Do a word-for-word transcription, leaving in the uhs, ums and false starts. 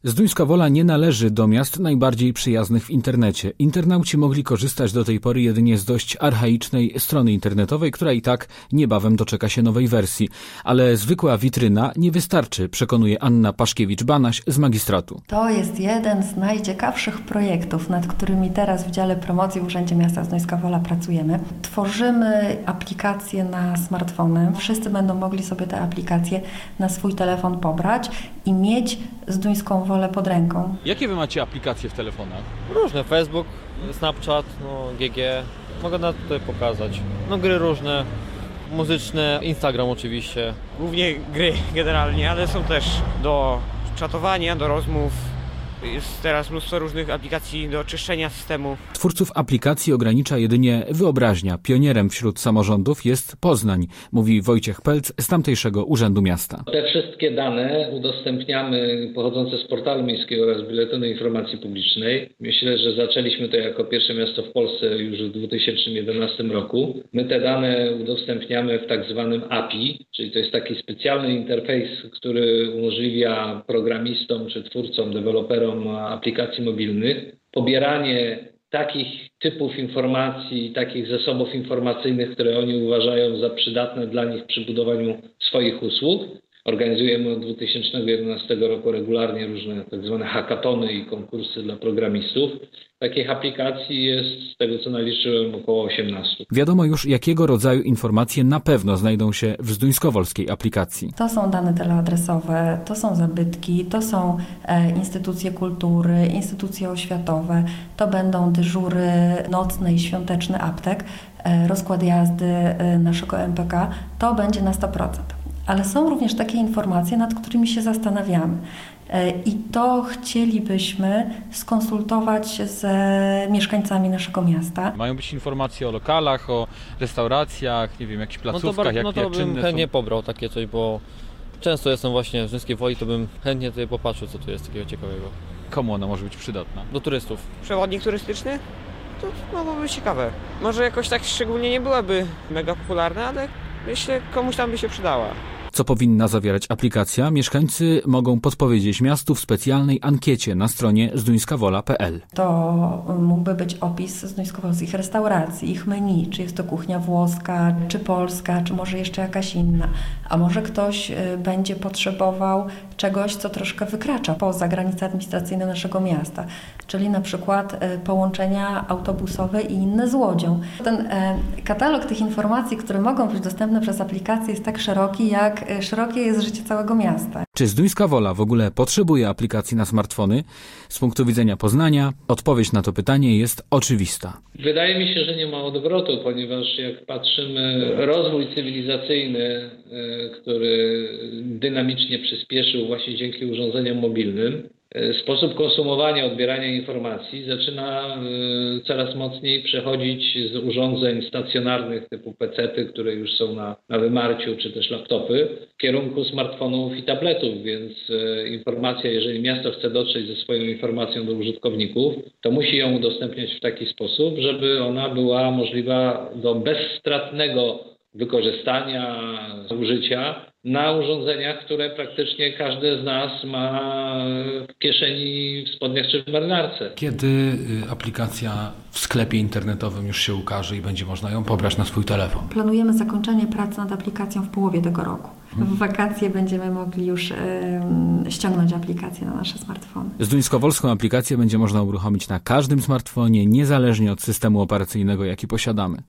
Zduńska Wola nie należy do miast najbardziej przyjaznych w internecie. Internauci mogli korzystać do tej pory jedynie z dość archaicznej strony internetowej, która i tak niebawem doczeka się nowej wersji. Ale zwykła witryna nie wystarczy, przekonuje Anna Paszkiewicz-Banaś z magistratu. To jest jeden z najciekawszych projektów, nad którymi teraz w dziale promocji w Urzędzie Miasta Zduńska Wola pracujemy. Tworzymy aplikacje na smartfony. Wszyscy będą mogli sobie te aplikacje na swój telefon pobrać i mieć Zduńską Wolę pod ręką. Jakie wy macie aplikacje w telefonach? Różne, Facebook, Snapchat, no, G G, mogę nawet tutaj pokazać. No gry różne, muzyczne, Instagram oczywiście. Głównie gry generalnie, ale są też do czatowania, do rozmów. Jest teraz mnóstwo różnych aplikacji do czyszczenia systemu. Twórców aplikacji ogranicza jedynie wyobraźnia. Pionierem wśród samorządów jest Poznań, mówi Wojciech Pelc z tamtejszego Urzędu Miasta. Te wszystkie dane udostępniamy pochodzące z portalu miejskiego oraz Biuletynu Informacji Publicznej. Myślę, że zaczęliśmy to jako pierwsze miasto w Polsce już w dwa tysiące jedenastym roku. My te dane udostępniamy w tak zwanym A P I, czyli to jest taki specjalny interfejs, który umożliwia programistom czy twórcom, deweloperom aplikacji mobilnych pobieranie takich typów informacji, takich zasobów informacyjnych, które oni uważają za przydatne dla nich przy budowaniu swoich usług. Organizujemy od dwa tysiące jedenastego roku regularnie różne tak zwane hackatony i konkursy dla programistów. Takich aplikacji jest, z tego co naliczyłem, około osiemnaście. Wiadomo już, jakiego rodzaju informacje na pewno znajdą się w zduńskowolskiej aplikacji. To są dane teleadresowe, to są zabytki, to są e, instytucje kultury, instytucje oświatowe, to będą dyżury nocne i świąteczny aptek, e, rozkład jazdy e, naszego M P K, to będzie na sto procent. Ale są również takie informacje, nad którymi się zastanawiamy. I to chcielibyśmy skonsultować z mieszkańcami naszego miasta. Mają być informacje o lokalach, o restauracjach, nie wiem, jakichś placówkach, no to, jak, no to jak bym czynne chętnie są. pobrał takie coś, bo często jestem właśnie w Zduńskiej Woli, to bym chętnie tutaj popatrzył, co tu jest takiego ciekawego. Komu ona może być przydatna? Do turystów. Przewodnik turystyczny? To mogłoby być ciekawe. Może jakoś tak szczególnie nie byłaby mega popularna, ale myślę, komuś tam by się przydała. Co powinna zawierać aplikacja? Mieszkańcy mogą podpowiedzieć miastu w specjalnej ankiecie na stronie zduńska wola kropka p l. To mógłby być opis zduńskowolskich restauracji, ich menu, czy jest to kuchnia włoska, czy polska, czy może jeszcze jakaś inna. A może ktoś będzie potrzebował czegoś, co troszkę wykracza poza granice administracyjne naszego miasta, czyli na przykład połączenia autobusowe i inne z łodzią. Ten katalog tych informacji, które mogą być dostępne przez aplikację, jest tak szeroki, jak szerokie jest życie całego miasta. Czy Zduńska Wola w ogóle potrzebuje aplikacji na smartfony? Z punktu widzenia Poznania odpowiedź na to pytanie jest oczywista. Wydaje mi się, że nie ma odwrotu, ponieważ jak patrzymy, rozwój cywilizacyjny, który dynamicznie przyspieszył właśnie dzięki urządzeniom mobilnym, sposób konsumowania, odbierania informacji zaczyna coraz mocniej przechodzić z urządzeń stacjonarnych typu pecety, które już są na, na wymarciu, czy też laptopy, w kierunku smartfonów i tabletów, więc informacja, jeżeli miasto chce dotrzeć ze swoją informacją do użytkowników, to musi ją udostępniać w taki sposób, żeby ona była możliwa do bezstratnego wykorzystania, użycia na urządzeniach, które praktycznie każdy z nas ma w kieszeni, w spodniach czy w marynarce. Kiedy aplikacja w sklepie internetowym już się ukaże i będzie można ją pobrać na swój telefon? Planujemy zakończenie prac nad aplikacją w połowie tego roku. W wakacje będziemy mogli już y, ściągnąć aplikację na nasze smartfony. Zduńskowolską aplikację będzie można uruchomić na każdym smartfonie, niezależnie od systemu operacyjnego, jaki posiadamy.